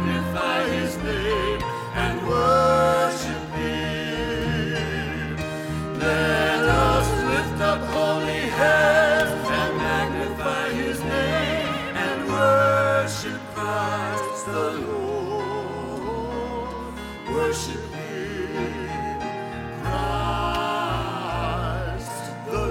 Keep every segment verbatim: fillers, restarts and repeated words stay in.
magnify his name and worship him. Let us lift up holy hands and magnify his name and worship Christ the Lord. Worship him, Christ the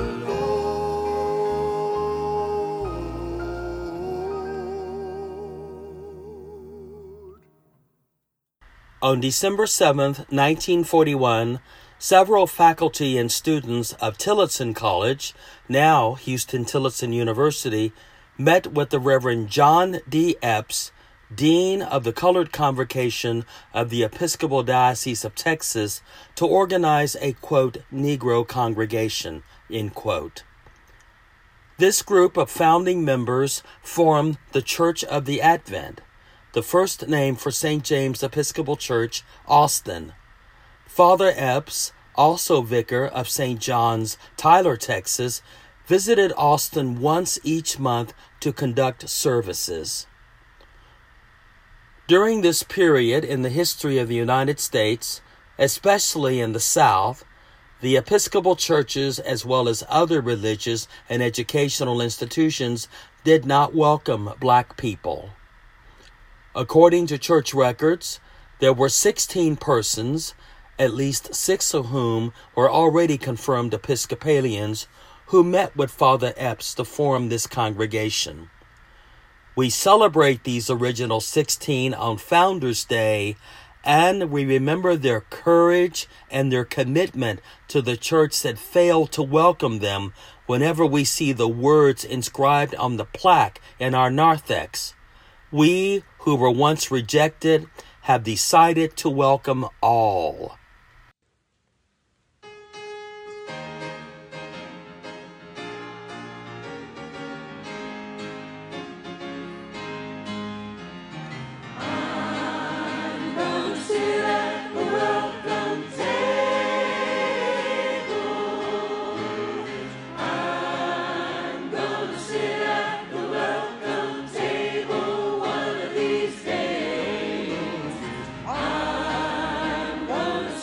Lord. On December seventh, nineteen forty-one, several faculty and students of Tillotson College, now Huston-Tillotson University, met with the Reverend John D. Epps, Dean of the Colored Convocation of the Episcopal Diocese of Texas, to organize a, quote, Negro congregation, end quote. This group of founding members formed the Church of the Advent, the first name for Saint James Episcopal Church, Austin. Father Epps, also vicar of Saint John's, Tyler, Texas, visited Austin once each month to conduct services. During this period in the history of the United States, especially in the South, the Episcopal churches, as well as other religious and educational institutions, did not welcome black people. According to church records, there were sixteen persons, at least six of whom were already confirmed Episcopalians, who met with Father Epps to form this congregation. We celebrate these original sixteen on Founders Day, and we remember their courage and their commitment to the church that failed to welcome them whenever we see the words inscribed on the plaque in our narthex. We who were once rejected have decided to welcome all. One of these days, I'm gonna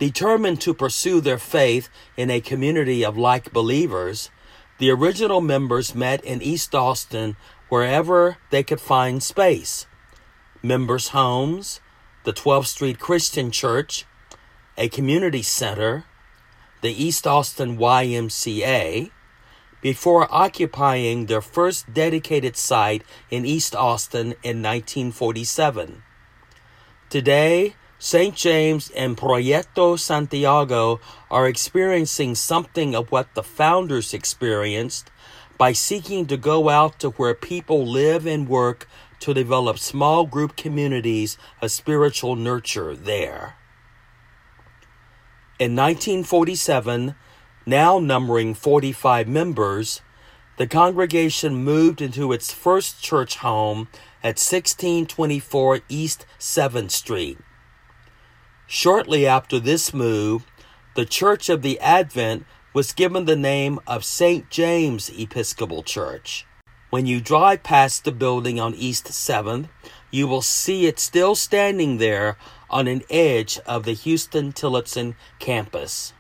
Determined to pursue their faith in a community of like believers, the original members met in East Austin wherever they could find space. Members' homes, the twelfth Street Christian Church, a community center, the East Austin Y M C A, before occupying their first dedicated site in East Austin in nineteen forty-seven. Today, Saint James and Proyecto Santiago are experiencing something of what the founders experienced by seeking to go out to where people live and work to develop small group communities of spiritual nurture there. In nineteen forty-seven, now numbering forty-five members, the congregation moved into its first church home at sixteen twenty-four East seventh Street. Shortly after this move, the Church of the Advent was given the name of Saint James Episcopal Church. When you drive past the building on East seventh, you will see it still standing there on an edge of the Houston-Tillotson campus.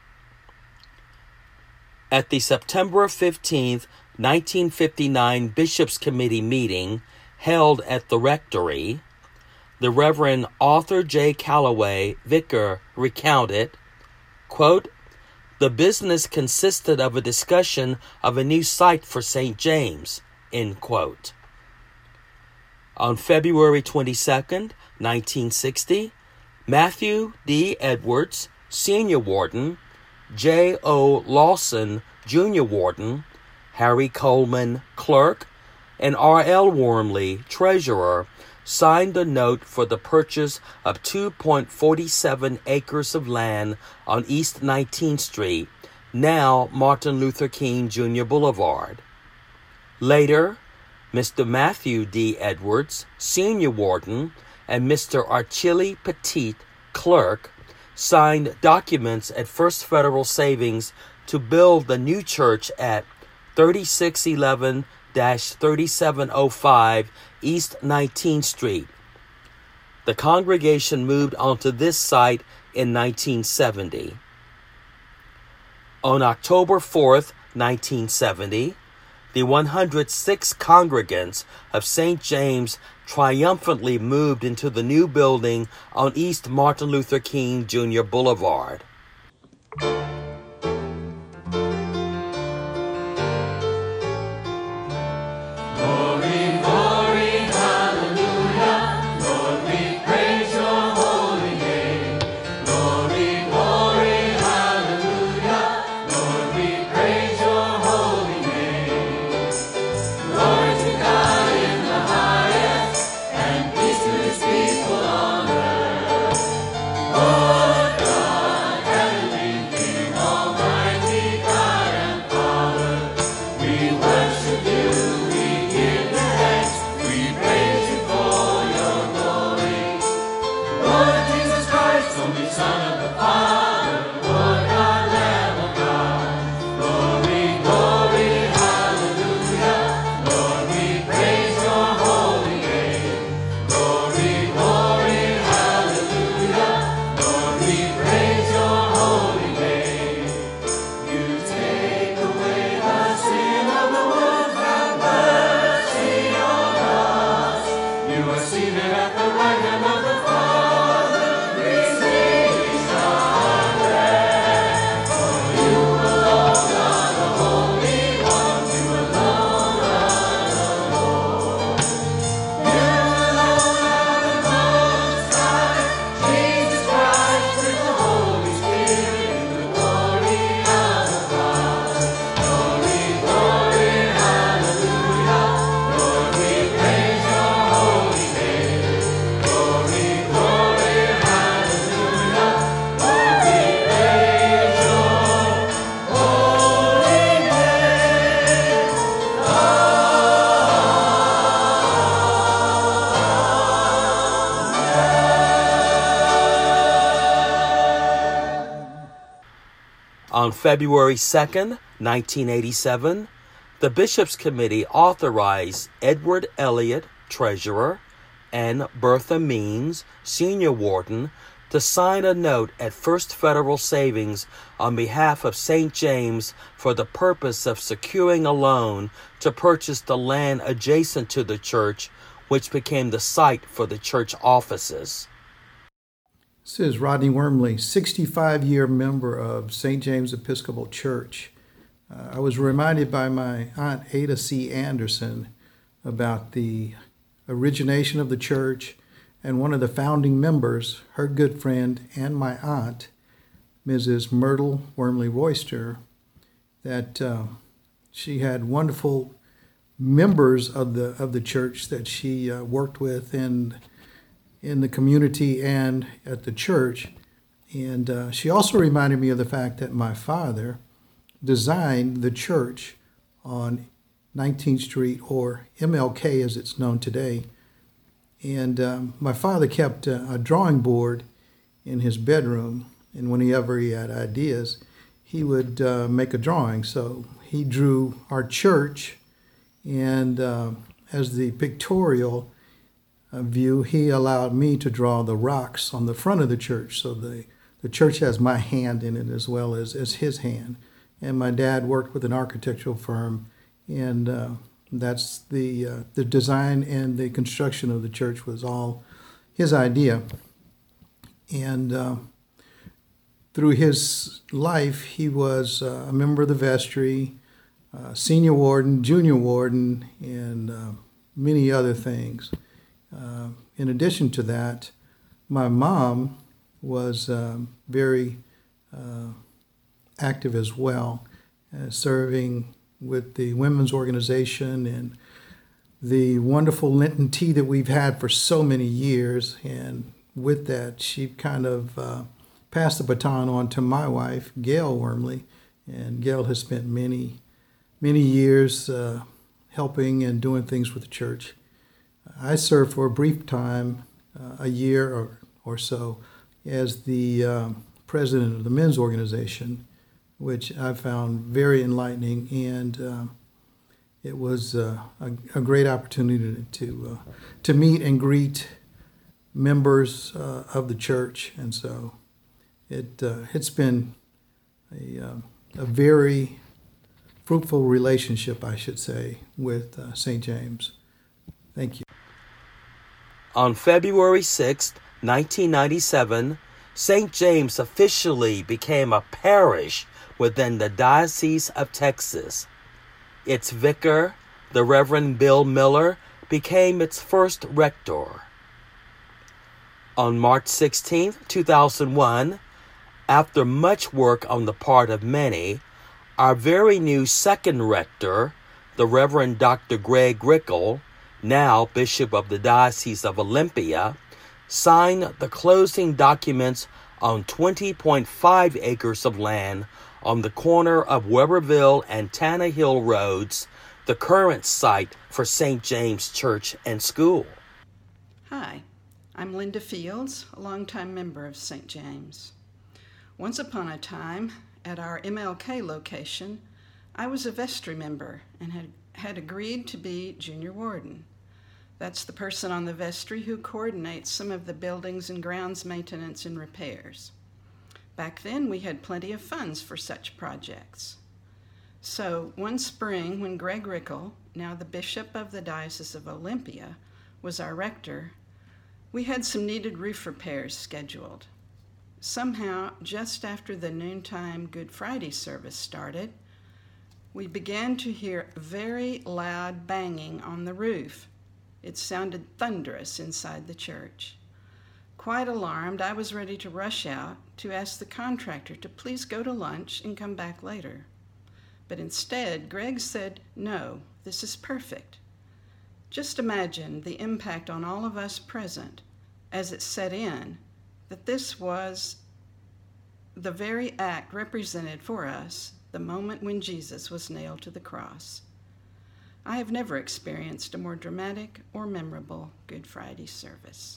At the September fifteenth, nineteen fifty-nine Bishops' Committee meeting held at the rectory, the Reverend Arthur J. Calloway, vicar, recounted, quote, "The business consisted of a discussion of a new site for Saint James," end quote. On February twenty-second, nineteen sixty, Matthew D. Edwards, Senior Warden, J O. Lawson, Junior Warden, Harry Coleman, Clerk, and R L Wormley, Treasurer, signed a note for the purchase of two point four seven acres of land on East nineteenth Street, now Martin Luther King Junior Boulevard. Later, Mister Matthew D. Edwards, Senior Warden, and Mister Archili Petit, Clerk, signed documents at First Federal Savings to build the new church at thirty-six eleven to thirty-seven oh five East nineteenth Street. The congregation moved onto this site in nineteen seventy. On October fourth, nineteen seventy, the one hundred six congregants of Saint James triumphantly moved into the new building on East Martin Luther King Junior Boulevard. On February second, nineteen eighty-seven, the Bishops' Committee authorized Edward Elliott, Treasurer, and Bertha Means, Senior Warden, to sign a note at First Federal Savings on behalf of Saint James for the purpose of securing a loan to purchase the land adjacent to the church, which became the site for the church offices. This is Rodney Wormley, sixty-five-year member of Saint James Episcopal Church. Uh, I was reminded by my Aunt Ada C. Anderson about the origination of the church, and one of the founding members, her good friend and my aunt, Missus Myrtle Wormley Royster, that uh, she had wonderful members of the of the church that she uh, worked with in in the community and at the church. And uh, she also reminded me of the fact that my father designed the church on nineteenth Street, or M L K as it's known today. And um, my father kept a, a drawing board in his bedroom, and whenever he had ideas, he would uh, make a drawing. So he drew our church, and uh, as the pictorial uh, view, he allowed me to draw the rocks on the front of the church. So the, the church has my hand in it as well as, as his hand. And my dad worked with an architectural firm, and uh, that's the uh, the design and the construction of the church was all his idea. And uh, through his life, he was uh, a member of the vestry, uh, senior warden, junior warden, and uh, many other things. Uh, in addition to that, my mom was um, very uh, active as well, uh, serving with the women's organization and the wonderful Lenten tea that we've had for so many years. And with that, she kind of uh, passed the baton on to my wife, Gail Wormley. And Gail has spent many, many years uh, helping and doing things with the church. I served for a brief time, uh, a year or, or so, as the uh, president of the men's organization, which I found very enlightening, and uh, it was uh, a, a great opportunity to uh, to meet and greet members uh, of the church, and so it uh, it's been a uh, a very fruitful relationship, I should say, with uh, Saint James. Thank you. On February sixth, nineteen ninety-seven, Saint James officially became a parish within the Diocese of Texas. Its vicar, the Reverend Bill Miller, became its first rector. On March sixteenth, two thousand one, after much work on the part of many, our very new second rector, the Reverend Doctor Greg Rickel, now Bishop of the Diocese of Olympia, signed the closing documents on twenty point five acres of land on the corner of Weberville and Tanner Hill Roads, the current site for Saint James Church and School. Hi, I'm Linda Fields, a longtime member of Saint James. Once upon a time, at our M L K location, I was a vestry member and had, had agreed to be junior warden. That's the person on the vestry who coordinates some of the buildings and grounds maintenance and repairs. Back then, we had plenty of funds for such projects. So one spring, when Greg Rickel, now the Bishop of the Diocese of Olympia, was our rector, we had some needed roof repairs scheduled. Somehow, just after the noontime Good Friday service started, we began to hear very loud banging on the roof. It sounded thunderous inside the church. Quite alarmed, I was ready to rush out to ask the contractor to please go to lunch and come back later. But instead, Greg said, "No, this is perfect." Just imagine the impact on all of us present as it set in that this was the very act represented for us the moment when Jesus was nailed to the cross. I have never experienced a more dramatic or memorable Good Friday service.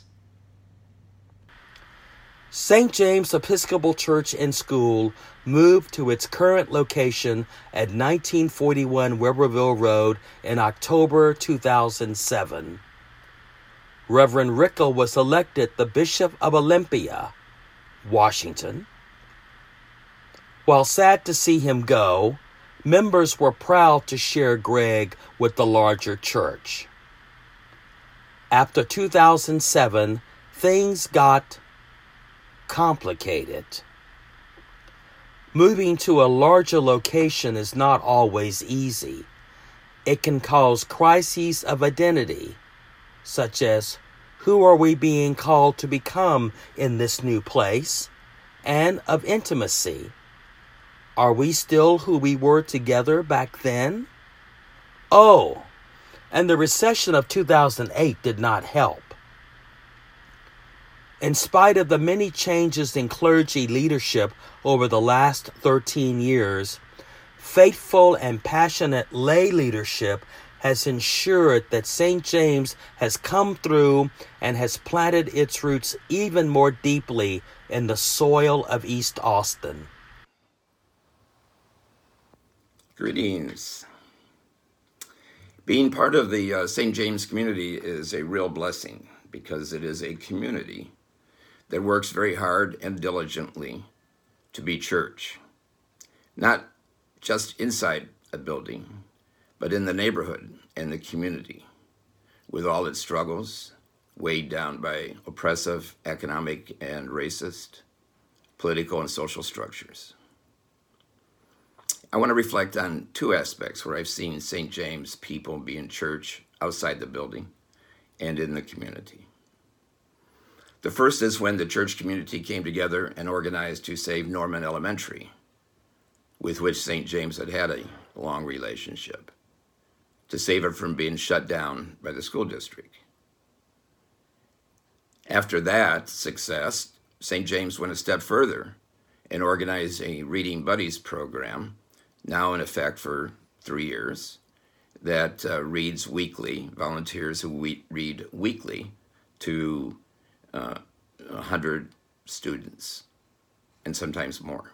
Saint James Episcopal Church and School moved to its current location at nineteen forty-one Weberville Road in October two thousand seven. Reverend Rickel was elected the Bishop of Olympia. Washington. While sad to see him go, members were proud to share Greg with the larger church. After two thousand seven, things got complicated. Moving to a larger location is not always easy. It can cause crises of identity, such as who are we being called to become in this new place, and of intimacy. Are we still who we were together back then? Oh, and the recession of two thousand eight did not help. In spite of the many changes in clergy leadership over the last thirteen years, faithful and passionate lay leadership has ensured that Saint James has come through and has planted its roots even more deeply in the soil of East Austin. Greetings. Being part of the uh, Saint James community is a real blessing because it is a community that works very hard and diligently to be church, not just inside a building, but in the neighborhood and the community, with all its struggles, weighed down by oppressive, economic, and racist, political and social structures. I want to reflect on two aspects where I've seen Saint James people be in church outside the building and in the community. The first is when the church community came together and organized to save Norman Elementary, with which Saint James had had a long relationship, to save it from being shut down by the school district. After that success, Saint James went a step further and organized a Reading Buddies program, now in effect for three years, that uh, reads weekly, volunteers who we- read weekly to uh, one hundred students, and sometimes more.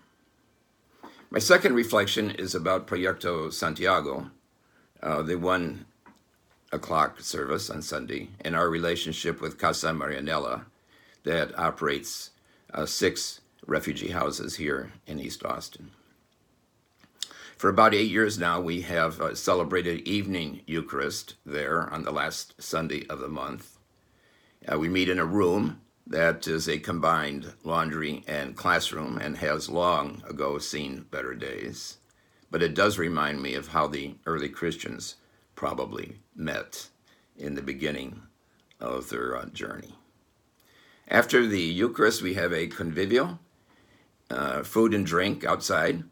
My second reflection is about Proyecto Santiago, uh, the one o'clock service on Sunday, and our relationship with Casa Marianella that operates uh, six refugee houses here in East Austin. For about eight years now, we have uh, celebrated evening Eucharist there on the last Sunday of the month. Uh, we meet in a room that is a combined laundry and classroom and has long ago seen better days. But it does remind me of how the early Christians probably met in the beginning of their uh, journey. After the Eucharist, we have a convivial, uh, food and drink outside.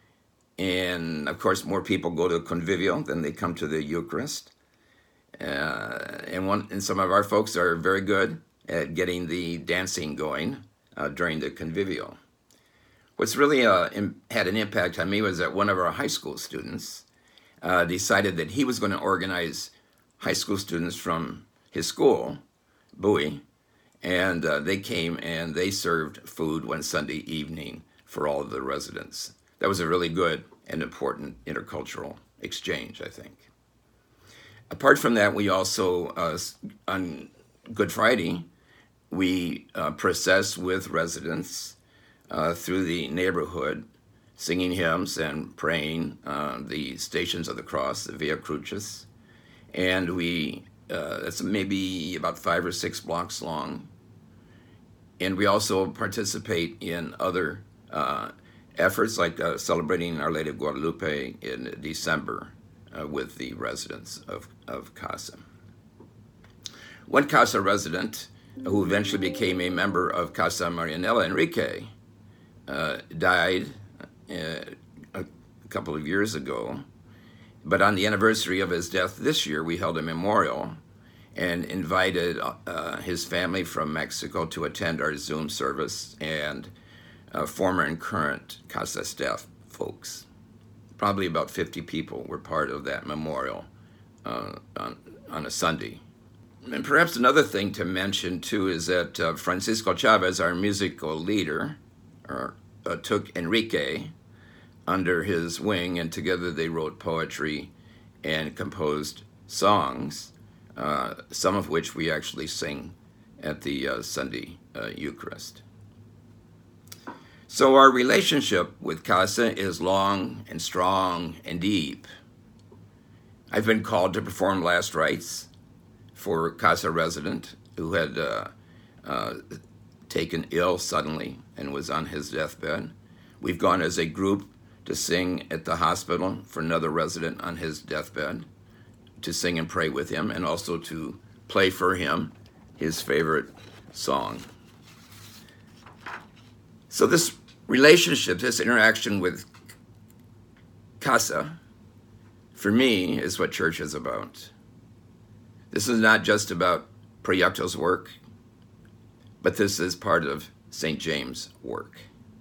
And of course, more people go to convivial than they come to the Eucharist. Uh, and one, and some of our folks are very good at getting the dancing going uh, during the convivial. What's really uh, im- had an impact on me was that one of our high school students uh, decided that he was going to organize high school students from his school, Bowie, and uh, they came and they served food one Sunday evening for all of the residents. That was a really good and important intercultural exchange, I think. Apart from that, we also, uh, on Good Friday, we uh, process with residents uh, through the neighborhood, singing hymns and praying uh, the Stations of the Cross, the Via Crucis. And we, uh, it's maybe about five or six blocks long. And we also participate in other uh, efforts like uh, celebrating Our Lady of Guadalupe in December uh, with the residents of, of Casa. One Casa resident, who eventually became a member of Casa Marianella, Enrique, uh, died uh, a couple of years ago. But on the anniversary of his death this year, we held a memorial and invited uh, his family from Mexico to attend our Zoom service, and uh, former and current Casa staff folks. Probably about fifty people were part of that memorial uh, on, on a Sunday. And perhaps another thing to mention, too, is that uh, Francisco Chavez, our musical leader, or, uh, took Enrique under his wing, and together they wrote poetry and composed songs, uh, some of which we actually sing at the uh, Sunday uh, Eucharist. So our relationship with CASA is long and strong and deep. I've been called to perform last rites for a CASA resident who had uh, uh, taken ill suddenly and was on his deathbed. We've gone as a group to sing at the hospital for another resident on his deathbed, to sing and pray with him, and also to play for him his favorite song. So this relationship, this interaction with CASA, for me, is what church is about. This is not just about Proyecto's work, but this is part of Saint James' work.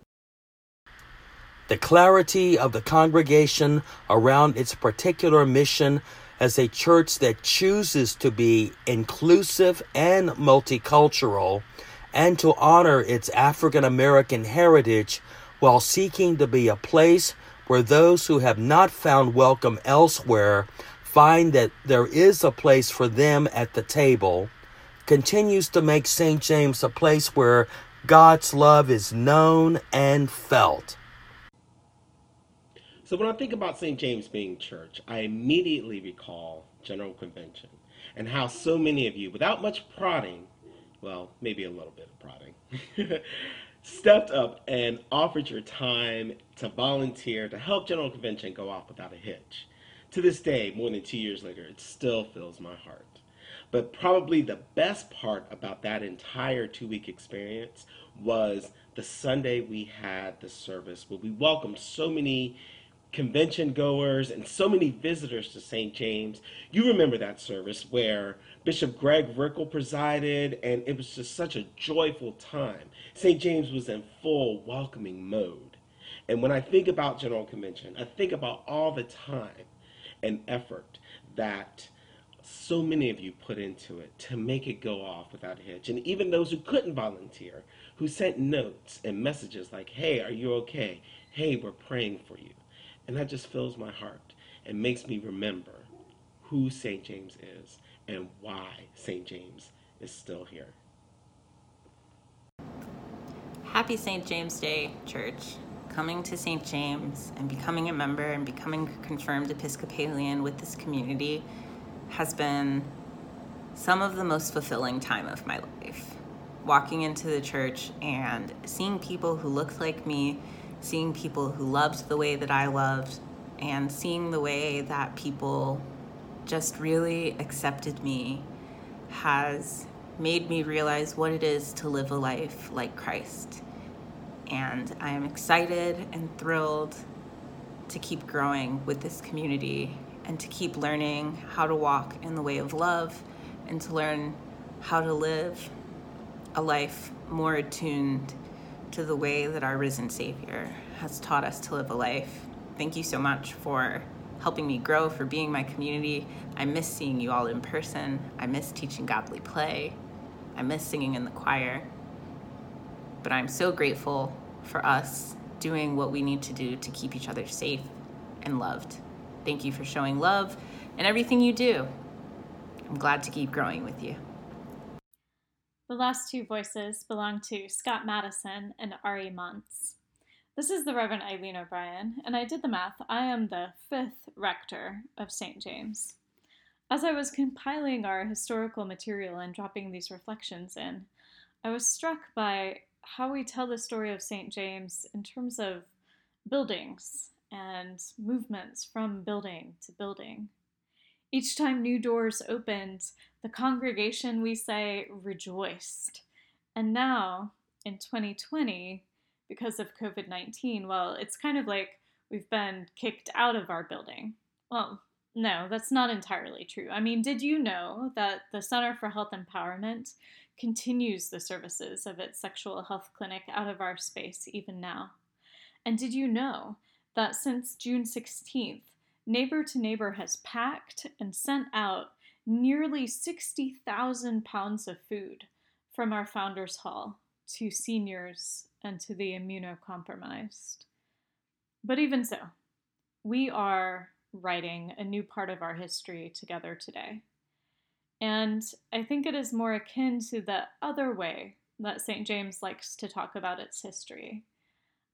The clarity of the congregation around its particular mission as a church that chooses to be inclusive and multicultural and to honor its African American heritage while seeking to be a place where those who have not found welcome elsewhere find that there is a place for them at the table, continues to make Saint James a place where God's love is known and felt. So when I think about Saint James being church, I immediately recall General Convention and how so many of you, without much prodding, well, maybe a little bit of prodding, stepped up and offered your time to volunteer to help General Convention go off without a hitch. To this day, more than two years later, it still fills my heart. But probably the best part about that entire two-week experience was the Sunday we had the service where we welcomed so many convention goers and so many visitors to Saint James. You remember that service where Bishop Greg Rickel presided, and it was just such a joyful time. Saint James was in full welcoming mode. And when I think about General Convention, I think about all the time and effort that so many of you put into it to make it go off without a hitch. And even those who couldn't volunteer, who sent notes and messages like, hey, are you okay? Hey, we're praying for you. And that just fills my heart and makes me remember who Saint James is and why Saint James is still here. Happy Saint James Day, Church. Coming to Saint James and becoming a member and becoming a confirmed Episcopalian with this community has been some of the most fulfilling time of my life. Walking into the church and seeing people who looked like me, seeing people who loved the way that I loved, and seeing the way that people just really accepted me has made me realize what it is to live a life like Christ. And I am excited and thrilled to keep growing with this community and to keep learning how to walk in the way of love and to learn how to live a life more attuned to the way that our risen Savior has taught us to live a life. Thank you so much for helping me grow, for being my community. I miss seeing you all in person. I miss teaching godly play. I miss singing in the choir. But I'm so grateful for us doing what we need to do to keep each other safe and loved. Thank you for showing love and everything you do. I'm glad to keep growing with you. The last two voices belong to Scott Madison and Ari Montz. This is the Reverend Eileen O'Brien, and I did the math. I am the fifth rector of Saint James. As I was compiling our historical material and dropping these reflections in, I was struck by how we tell the story of Saint James in terms of buildings and movements from building to building. Each time new doors opened, the congregation, we say, rejoiced. And now, in twenty twenty, because of covid nineteen, well, it's kind of like we've been kicked out of our building. Well, no, that's not entirely true. I mean, did you know that the Center for Health Empowerment continues the services of its sexual health clinic out of our space even now? And did you know that since June sixteenth, Neighbor to Neighbor has packed and sent out nearly sixty thousand pounds of food from our Founders Hall to seniors and to the immunocompromised? But even so, we are writing a new part of our history together today. And I think it is more akin to the other way that Saint James likes to talk about its history,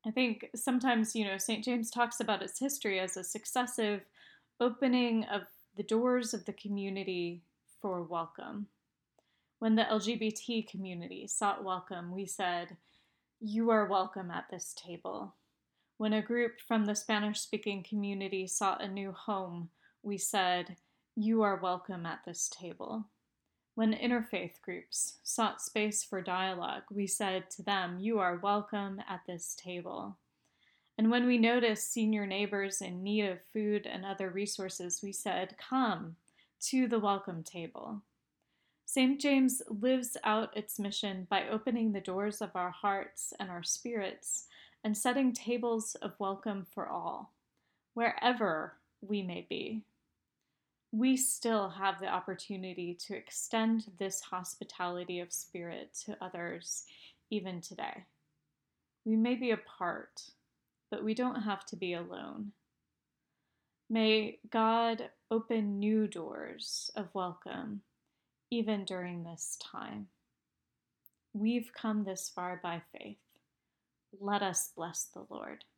I think sometimes, you know, Saint James talks about its history as a successive opening of the doors of the community for welcome. When the L G B T community sought welcome, we said, "You are welcome at this table." When a group from the Spanish-speaking community sought a new home, we said, "You are welcome at this table." When interfaith groups sought space for dialogue, we said to them, "You are welcome at this table." And when we noticed senior neighbors in need of food and other resources, we said, "Come to the welcome table." Saint James lives out its mission by opening the doors of our hearts and our spirits and setting tables of welcome for all, wherever we may be. We still have the opportunity to extend this hospitality of spirit to others even today. We may be apart, but we don't have to be alone. May God open new doors of welcome even during this time. We've come this far by faith. Let us bless the Lord.